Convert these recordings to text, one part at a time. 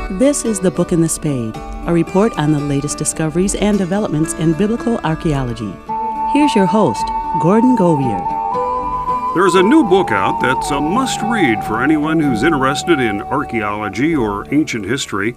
This is The Book and the Spade, a report on the latest discoveries and developments in biblical archaeology. Here's your host, Gordon Govier. There's a new book out that's a must-read for anyone who's interested in archaeology or ancient history.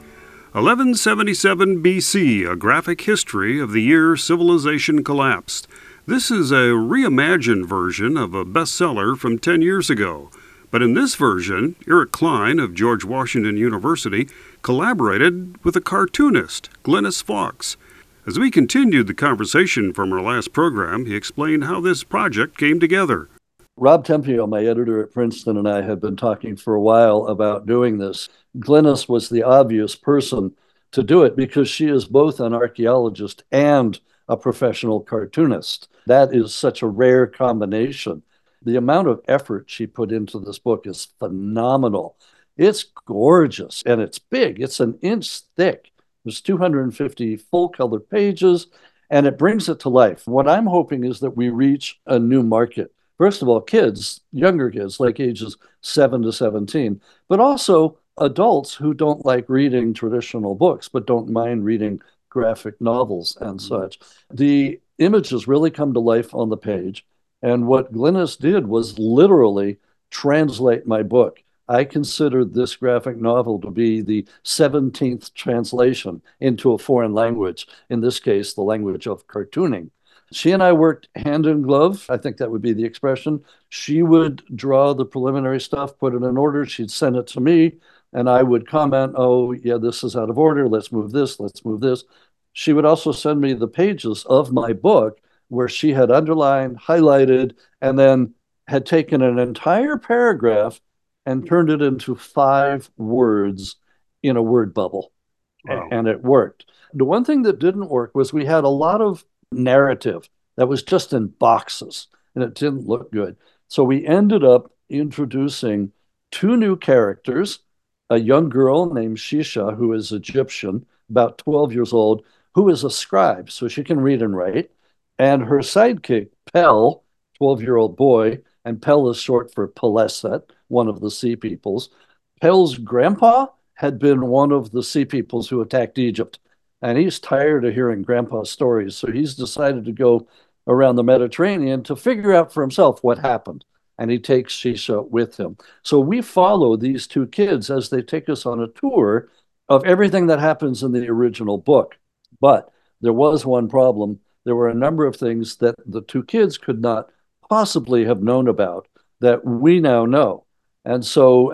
1177 BC, A Graphic History of the Year Civilization Collapsed. This is a reimagined version of a bestseller from 10 years ago. But in this version, Eric Klein of George Washington University collaborated with a cartoonist, Glynis Fawkes. As we continued the conversation from our last program, he explained how this project came together. Rob Tempio, my editor at Princeton, and I had been talking for a while about doing this. Glynis was the obvious person to do it because she is both an archaeologist and a professional cartoonist. That is such a rare combination. The amount of effort she put into this book is phenomenal. It's gorgeous and it's big. It's an inch thick. There's 250 full-color pages, and it brings it to life. What I'm hoping is that we reach a new market. First of all, kids, younger kids, like ages 7 to 17, but also adults who don't like reading traditional books, but don't mind reading graphic novels and such. The images really come to life on the page. And what Glynis did was literally translate my book. I consider this graphic novel to be the 17th translation into a foreign language, in this case, the language of cartooning. She and I worked hand in glove. I think that would be the expression. She would draw the preliminary stuff, put it in order. She'd send it to me, and I would comment, oh, yeah, this is out of order. Let's move this. Let's move this. She would also send me the pages of my book where she had underlined, highlighted, and then had taken an entire paragraph and turned it into 5 words in a word bubble. Wow. And it worked. The one thing that didn't work was we had a lot of narrative that was just in boxes, and it didn't look good. So we ended up introducing 2 new characters, a young girl named Shisha, who is Egyptian, about 12 years old, who is a scribe, so she can read and write, and her sidekick, Pel, 12-year-old boy, and Pel is short for Peleset, one of the sea peoples. Pel's grandpa had been one of the sea peoples who attacked Egypt. And he's tired of hearing grandpa's stories. So he's decided to go around the Mediterranean to figure out for himself what happened. And he takes Shisha with him. So we follow these 2 kids as they take us on a tour of everything that happens in the original book. But there was one problem. There were a number of things that the 2 kids could not possibly have known about that we now know. And so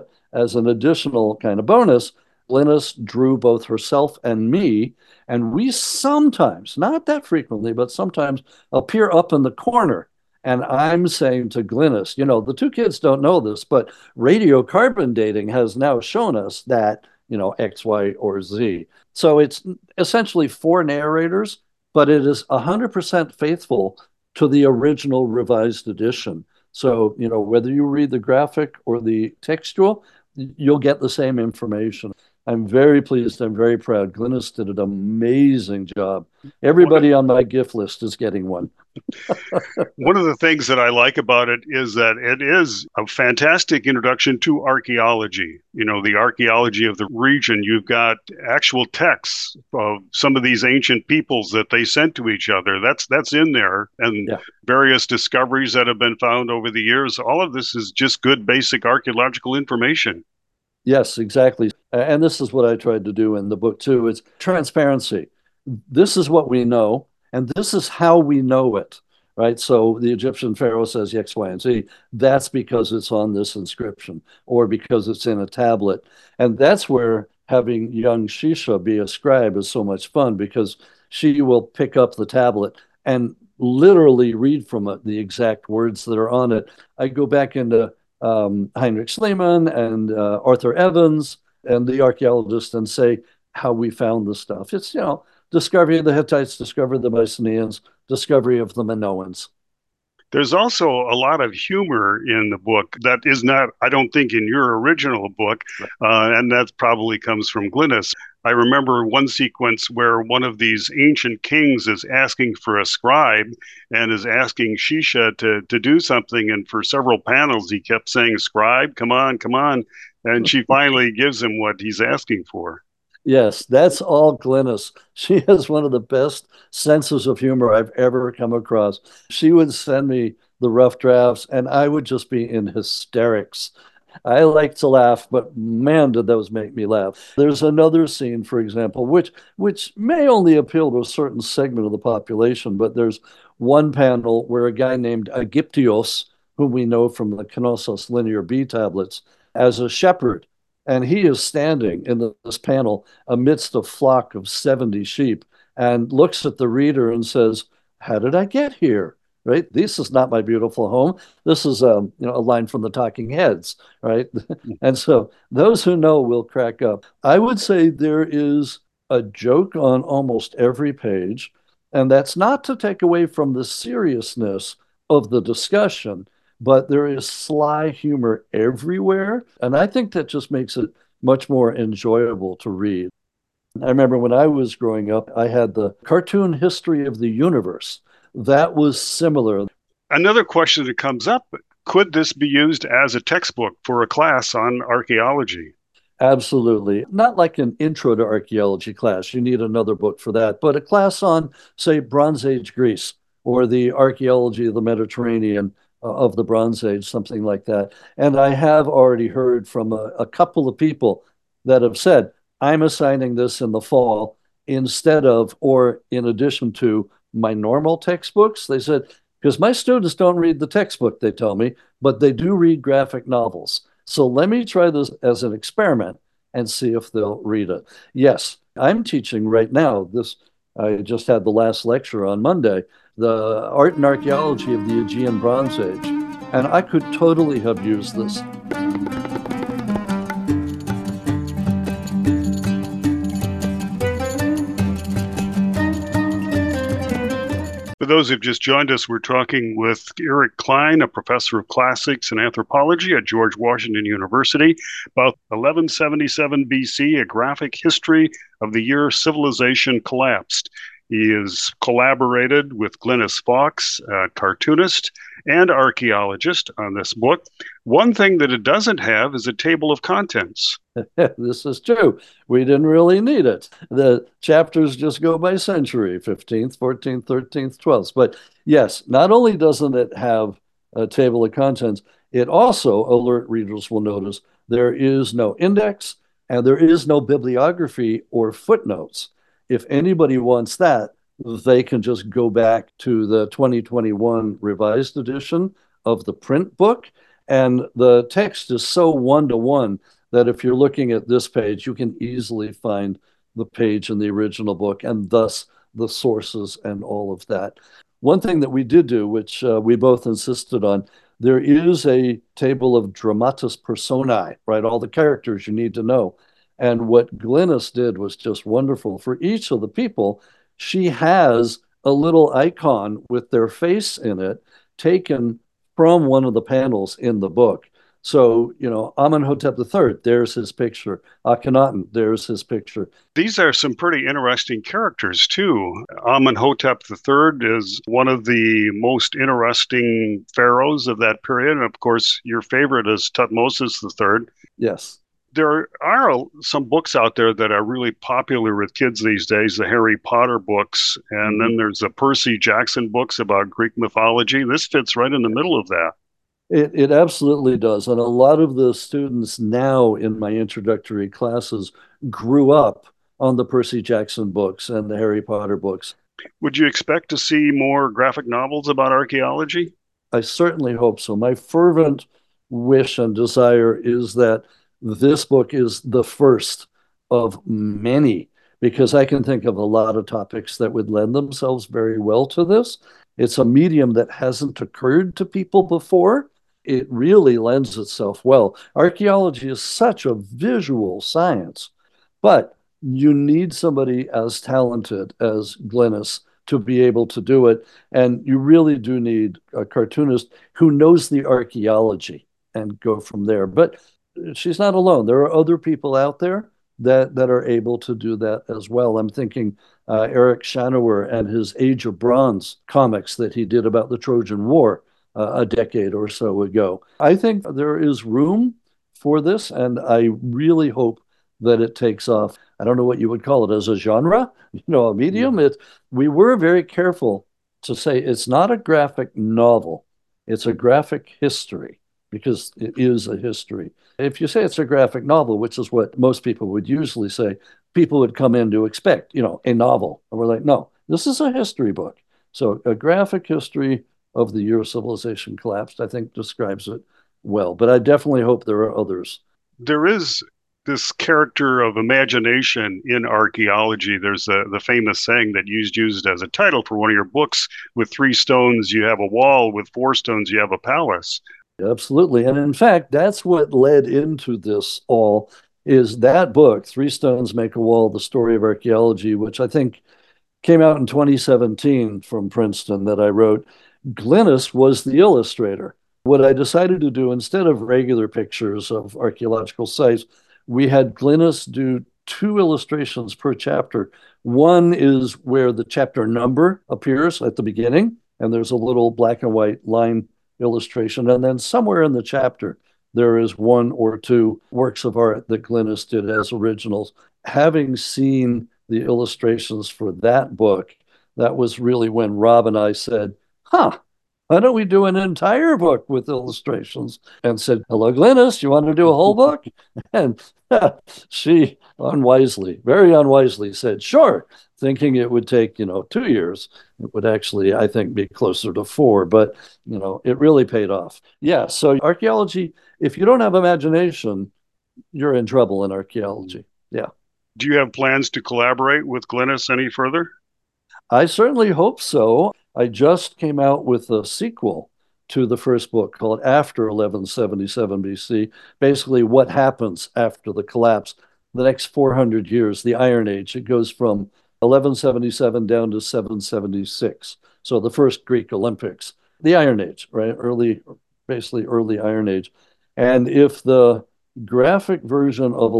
as an additional kind of bonus, Glynis drew both herself and me, and we sometimes, not that frequently, but sometimes appear up in the corner. And I'm saying to Glynis, you know, the 2 kids don't know this, but radiocarbon dating has now shown us that, you know, X, Y, or Z. So it's essentially 4 narrators, but it is 100% faithful to the original revised edition. So, you know, whether you read the graphic or the textual, you'll get the same information. I'm very pleased. I'm very proud. Glynis did an amazing job. Everybody on my gift list is getting one. One of the things that I like about it is that it is a fantastic introduction to archaeology. You know, the archaeology of the region. You've got actual texts of some of these ancient peoples that they sent to each other. That's in there. And various discoveries that have been found over the years. All of this is just good basic archaeological information. Yes, exactly. And this is what I tried to do in the book too. It's transparency. This is what we know, and this is how we know it, right? So the Egyptian pharaoh says X, Y, and Z. That's because it's on this inscription or because it's in a tablet. And that's where having young Shisha be a scribe is so much fun, because she will pick up the tablet and literally read from it the exact words that are on it. I go back into Heinrich Schliemann and Arthur Evans and the archaeologists and say how we found the stuff. It's, you know, discovery of the Hittites, discovery of the Mycenaeans, discovery of the Minoans. There's also a lot of humor in the book that is not, I don't think, in your original book, and that probably comes from Glynis. I remember one sequence where one of these ancient kings is asking for a scribe and is asking Shisha to do something. And for several panels, he kept saying, "Scribe, come on, come on." And she finally gives him what he's asking for. Yes, that's all Glynis. She has one of the best senses of humor I've ever come across. She would send me the rough drafts, and I would just be in hysterics. I like to laugh, but man, did those make me laugh. There's another scene, for example, which may only appeal to a certain segment of the population, but there's one panel where a guy named Aegyptios, whom we know from the Knossos Linear B tablets, as a shepherd, and he is standing in this panel amidst a flock of 70 sheep and looks at the reader and says, "How did I get here?" Right? This is not my beautiful home. This is a line from the Talking Heads, right? And so those who know will crack up. I would say there is a joke on almost every page, and that's not to take away from the seriousness of the discussion, but there is sly humor everywhere. And I think that just makes it much more enjoyable to read. I remember when I was growing up, I had the Cartoon History of the Universe. That was similar. Another question that comes up, could this be used as a textbook for a class on archaeology? Absolutely. Not like an intro to archaeology class. You need another book for that. But a class on, say, Bronze Age Greece or the archaeology of the Mediterranean of the Bronze Age, something like that. And I have already heard from a couple of people that have said, I'm assigning this in the fall instead of, or in addition to, my normal textbooks. They said, because my students don't read the textbook, they tell me, but they do read graphic novels. So let me try this as an experiment and see if they'll read it. Yes, I'm teaching right now. I just had the last lecture on Monday, the art and archaeology of the Aegean Bronze Age. And I could totally have used this. For those who've just joined us, we're talking with Eric Cline, a professor of classics and anthropology at George Washington University, about 1177 BC, a graphic history of the year civilization collapsed. He has collaborated with Glynis Fawkes, a cartoonist and archaeologist, on this book. One thing that it doesn't have is a table of contents. This is true. We didn't really need it. The chapters just go by century, 15th, 14th, 13th, 12th. But yes, not only doesn't it have a table of contents, it also, alert readers will notice, there is no index and there is no bibliography or footnotes. If anybody wants that, they can just go back to the 2021 revised edition of the print book. And the text is so one-to-one that if you're looking at this page, you can easily find the page in the original book and thus the sources and all of that. One thing that we did do, which we both insisted on, there is a table of dramatis personae, right? All the characters you need to know. And what Glynis did was just wonderful. For each of the people, she has a little icon with their face in it taken from one of the panels in the book. So, Amenhotep III, there's his picture. Akhenaten, there's his picture. These are some pretty interesting characters, too. Amenhotep III is one of the most interesting pharaohs of that period. And of course, your favorite is Tutmosis III. Yes. There are some books out there that are really popular with kids these days, the Harry Potter books, and then there's the Percy Jackson books about Greek mythology. This fits right in the middle of that. It absolutely does. And a lot of the students now in my introductory classes grew up on the Percy Jackson books and the Harry Potter books. Would you expect to see more graphic novels about archaeology? I certainly hope so. My fervent wish and desire is that this book is the first of many, because I can think of a lot of topics that would lend themselves very well to this. It's a medium that hasn't occurred to people before. It really lends itself well. Archaeology is such a visual science, but you need somebody as talented as Glynis to be able to do it. And you really do need a cartoonist who knows the archaeology and go from there. But she's not alone. There are other people out there that are able to do that as well. I'm thinking Eric Shanower and his Age of Bronze comics that he did about the Trojan War a decade or so ago. I think there is room for this, and I really hope that it takes off. I don't know what you would call it as a genre, a medium. We were very careful to say it's not a graphic novel, it's a graphic history, because it is a history. If you say it's a graphic novel, which is what most people would usually say, people would come in to expect, a novel. And we're like, no, this is a history book. So a graphic history of the year civilization collapsed, I think, describes it well. But I definitely hope there are others. There is this character of imagination in archaeology. There's the famous saying that you used as a title for one of your books: with 3 stones, you have a wall. With 4 stones, you have a palace. Absolutely. And in fact, that's what led into this all, is that book, 3 Stones Make a Wall, The Story of Archaeology, which I think came out in 2017 from Princeton, that I wrote. Glynis was the illustrator. What I decided to do, instead of regular pictures of archaeological sites, we had Glynis do 2 illustrations per chapter. One is where the chapter number appears at the beginning, and there's a little black and white line illustration. And then somewhere in the chapter, there is 1 or 2 works of art that Glynis did as originals. Having seen the illustrations for that book, that was really when Rob and I said, why don't we do an entire book with illustrations? And said, hello, Glynis, you want to do a whole book? And she unwisely, very unwisely said, sure, thinking it would take, 2 years. It would actually, I think, be closer to 4, but, it really paid off. Yeah, so archaeology, if you don't have imagination, you're in trouble in archaeology. Yeah. Do you have plans to collaborate with Glynis any further? I certainly hope so. I just came out with a sequel to the first book called After 1177 BC, basically what happens after the collapse, the next 400 years, the Iron Age. It goes from 1177 down to 776. So the first Greek Olympics, the Iron Age, right? Basically early Iron Age. And if the graphic version of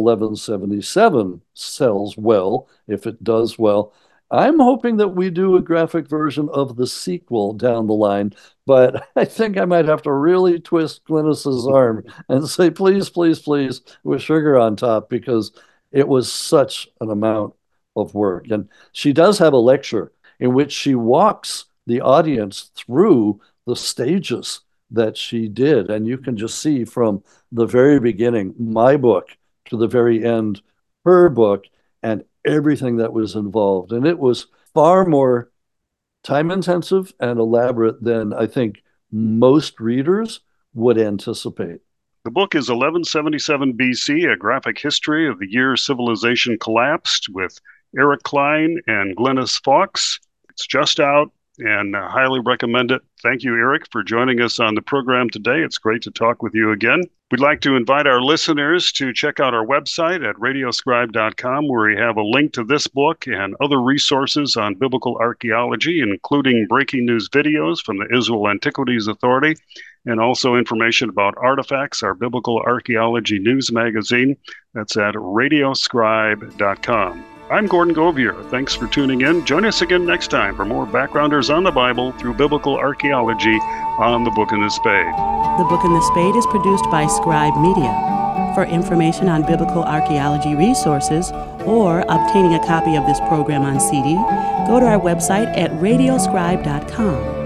1177 sells well, if it does well, I'm hoping that we do a graphic version of the sequel down the line, but I think I might have to really twist Glynis's arm and say, please, please, please, with sugar on top, because it was such an amount of work. And she does have a lecture in which she walks the audience through the stages that she did. And you can just see from the very beginning, my book, to the very end, her book, and everything that was involved. And it was far more time intensive and elaborate than I think most readers would anticipate. The book is 1177 BC, A Graphic History of the Year Civilization Collapsed, with Eric Klein and Glynis Fawkes. It's just out, and I highly recommend it. Thank you, Eric, for joining us on the program today. It's great to talk with you again. We'd like to invite our listeners to check out our website at radioscribe.com, where we have a link to this book and other resources on biblical archaeology, including breaking news videos from the Israel Antiquities Authority, and also information about Artifacts, our biblical archaeology news magazine. That's at radioscribe.com. I'm Gordon Govier. Thanks for tuning in. Join us again next time for more Backgrounders on the Bible through biblical archaeology on The Book and the Spade. The Book and the Spade is produced by Scribe Media. For information on biblical archaeology resources or obtaining a copy of this program on CD, go to our website at radioscribe.com.